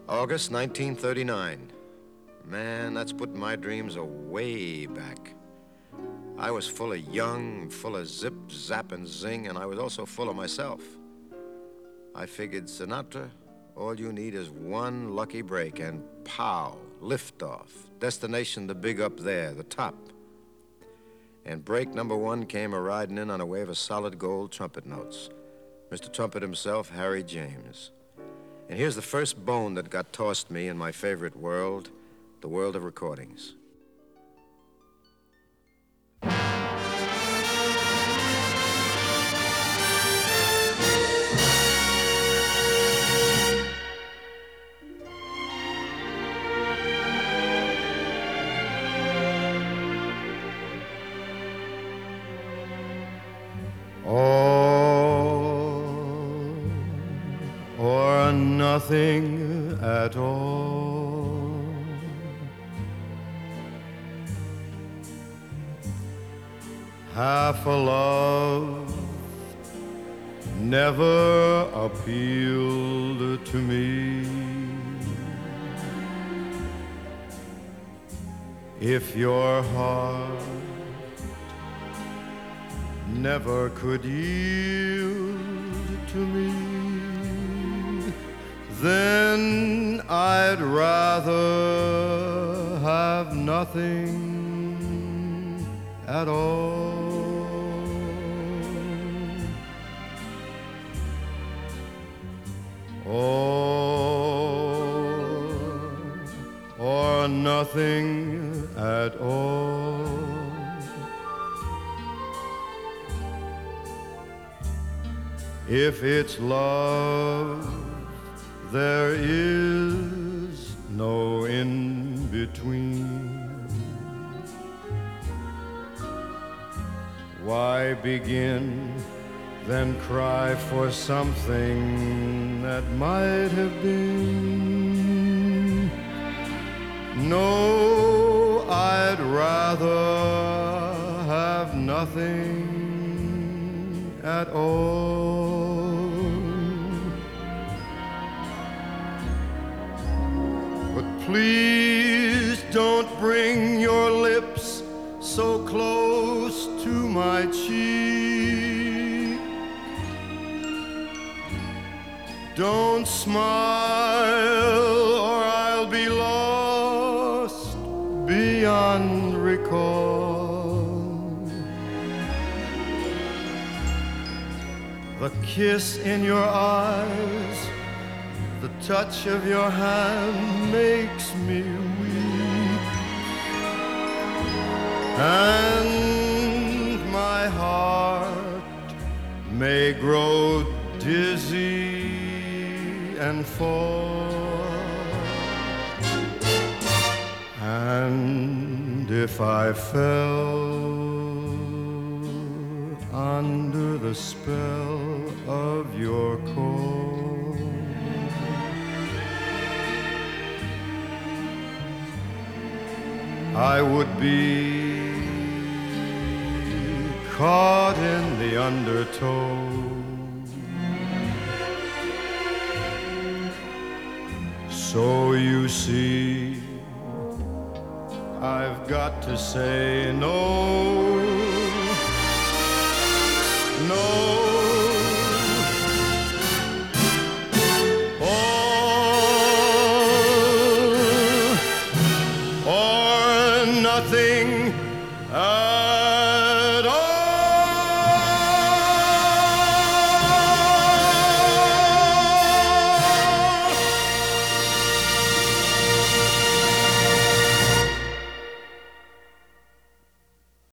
August 1939. Man, that's putting my dreams way back. I was full of young, full of zip, zap, and zing, and I was also full of myself. I figured, Sinatra, all you need is one lucky break, and pow, liftoff. Destination the big up there, the top. And break number one came a-riding in on a wave of solid gold trumpet notes. Mr. Trumpet himself, Harry James. And here's the first bone that got tossed me in my favorite world, the world of recordings. Nothing at all. Half a love never appealed to me. If your heart never could yield to me, then I'd rather have nothing at all. Or nothing at all. If it's love, there is no in-between. Why begin, then cry for something that might have been? No, I'd rather have nothing at all. Please don't bring your lips so close to my cheek. Don't smile or I'll be lost beyond recall. The kiss in your eyes, the touch of your hand makes me weak, and my heart may grow dizzy and fall. And if I fell under the spell of your call, I would be caught in the undertow. So you see, I've got to say no, no. Nothing